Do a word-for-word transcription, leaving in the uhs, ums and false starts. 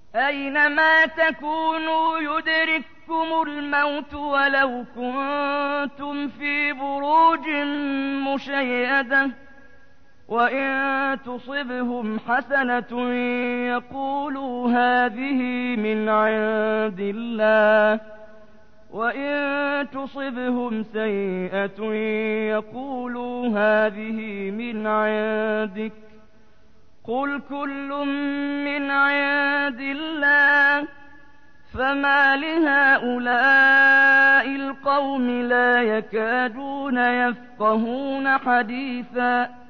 أينما تكونوا يدرككم الموت ولو كنتم في بروج مشيدة وإن تصبهم حسنة يقولوا هذه من عند الله وإن تصبهم سيئة يقولوا هذه من عندك قل كل من عند الله فما لهؤلاء القوم لا يكادون يفقهون حديثا